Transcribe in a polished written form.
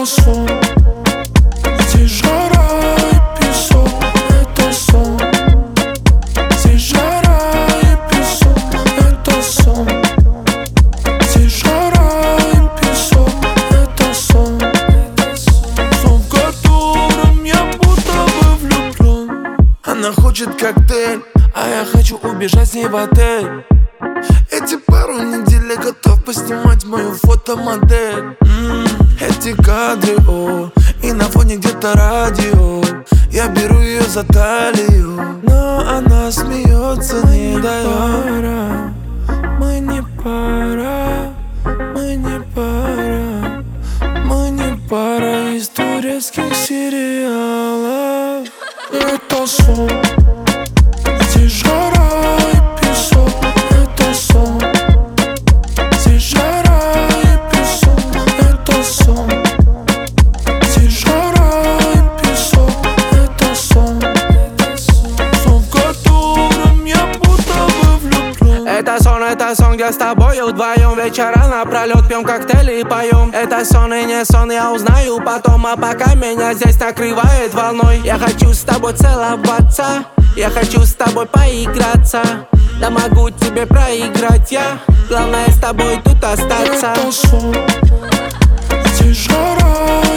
Это сон, здесь жара и песок. Это сон, здесь жара и песок. Это сон, здесь жара и песок. Это сон, сон, в котором я будто бы влюблен. Она хочет коктейль, А я хочу убежать с ней в отель. эти пару недель я готов поснимать мою фотомодель. Эти кадры, о, и на фоне где-то радио. Я беру ее за талию, но она смеется, не дает. Мы не пара, мы не пара, мы не пара из турецких сериалов. Это сон, здесь жара и песок. Это сон, здесь жара и песок. Это сон, здесь жара и песок. Это сон, сон, в котором я будто бы влюблен. Это сон, где с тобою вдвоем вечера напролет пьем коктейли и поем. Это сон и не сон, я узнаю потом. А пока меня здесь накрывает волной. Я хочу с тобой целоваться, я хочу с тобой поиграться. Да могу тебе проиграть я, главное с тобой тут остаться. Это сон, здесь жара